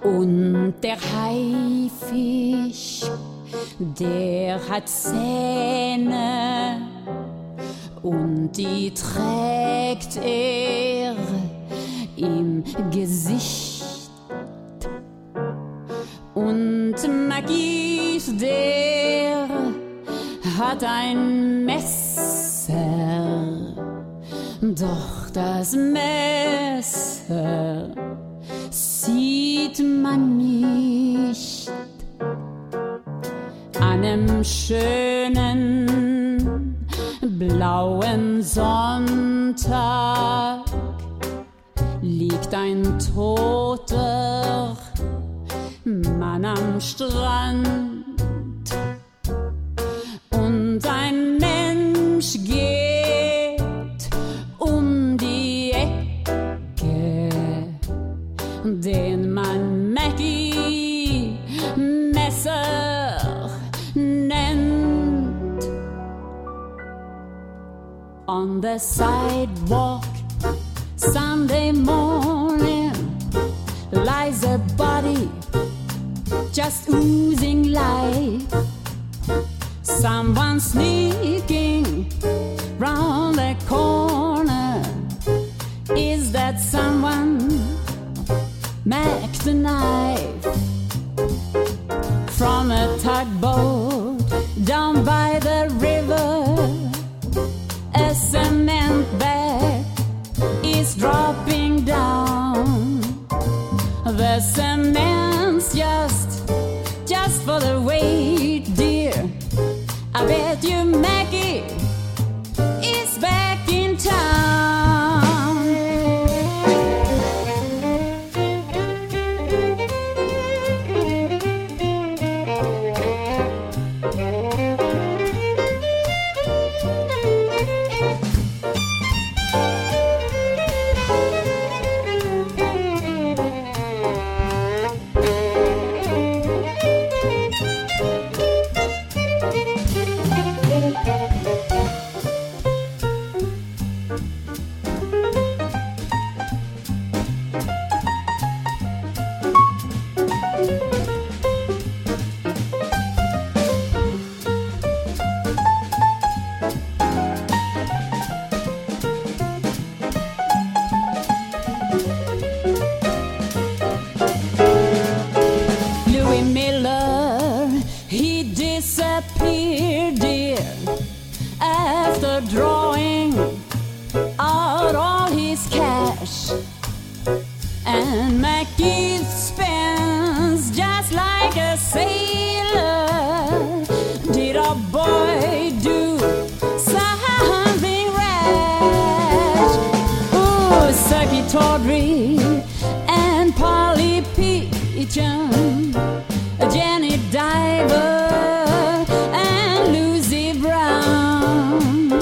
Und der Haifisch, der hat Zähne und die trägt er im Gesicht. Und Magis, der hat ein Messer, doch das Messer sieht man nicht. An einem schönen blauen Sonntag liegt ein toter Mann am Strand und ein Mensch geht um die Ecke, den man Maggie Messer nennt. On the sidewalk Sunday morning lies a body just oozing life. Someone sneaking round the corner. Is that someone? Mac the knife. From a tugboat down by the river, a cement bag is dropping down. The cement's just for the weight, dear. I bet you Maggie is back in town. Drawing out all his cash, and Mackie spends just like a sailor. Did a boy do something rash? Ooh, Sucky Tawdry and Polly Peachum, Jenny Diver and Lucy Brown.